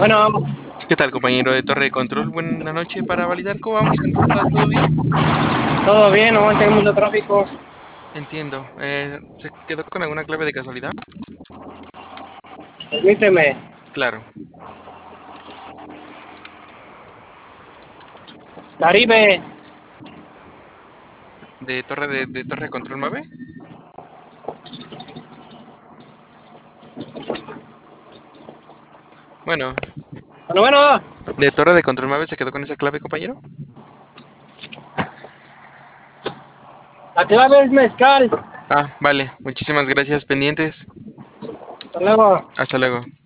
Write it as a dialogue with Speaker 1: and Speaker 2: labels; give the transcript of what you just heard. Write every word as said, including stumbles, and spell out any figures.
Speaker 1: Bueno,
Speaker 2: ¿Qué tal, compañero de Torre de Control? Buena noche para validar cómo vamos en ruta, ¿todo bien?
Speaker 1: todo bien, no hay mucho tráfico.
Speaker 2: Entiendo. Eh, ¿se quedó con alguna clave de casualidad?
Speaker 1: Permíteme.
Speaker 2: Claro.
Speaker 1: Caribe,
Speaker 2: ¿De Torre de, de Torre de Control nueve? Bueno,
Speaker 1: bueno, bueno,
Speaker 2: ¿de Torre de Control nueve se quedó con esa clave, compañero?
Speaker 1: la clave es mezcal.
Speaker 2: Ah, vale. Muchísimas gracias, pendientes.
Speaker 1: Hasta luego.
Speaker 2: Hasta luego.